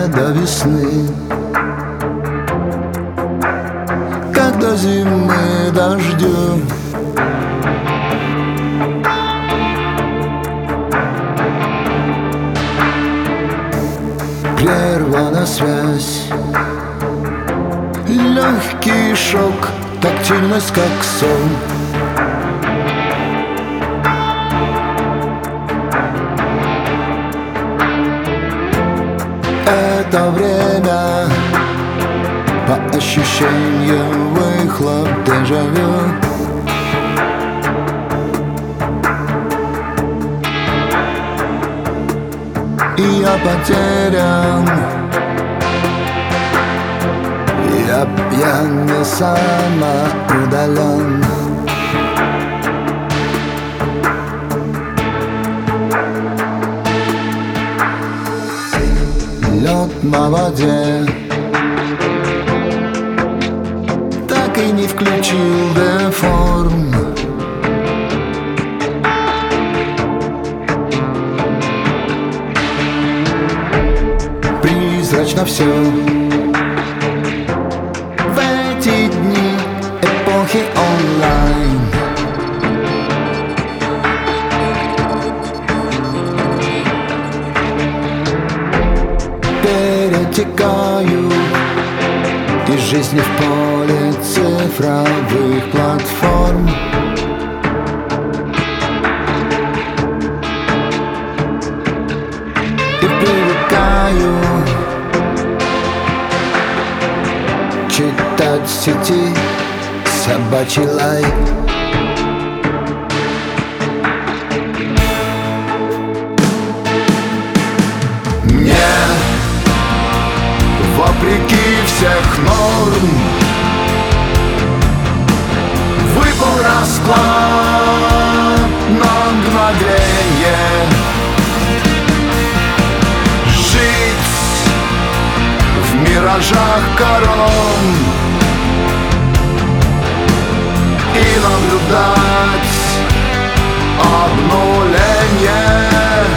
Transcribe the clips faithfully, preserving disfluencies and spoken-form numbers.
мне до весны, как до зимы дождю. Прервана связь, легкий шок, тактильность как сон. Это время, по ощущениям, выхлоп дежавю. И я потерян, я пьян и самоудален. Лед на воде, так и не включил деформ. Призрачно все в эти дни эпохи онлайн. Перетекаю из жизни в поле цифровых платформ. И привыкаю читать в сети собачий лай. Вопреки всех норм выпал расклад на мгновенье. Жить в миражах корон и наблюдать обнуление.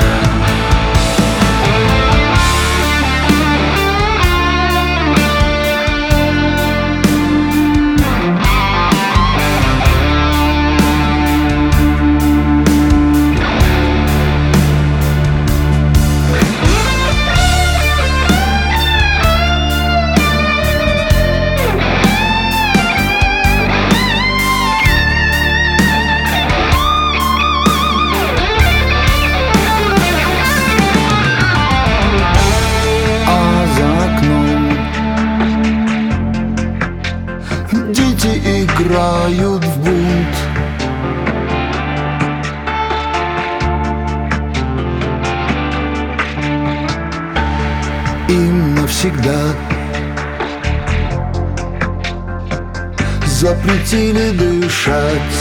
Дети играют в бунт. Им навсегда запретили дышать.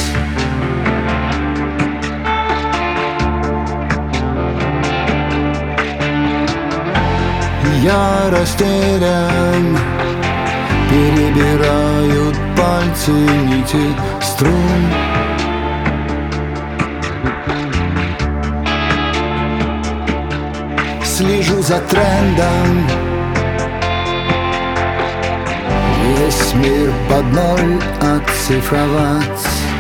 Я растерян, перебирают пальцы нити струн. Слежу за трендом, весь мир под ноль оцифровать.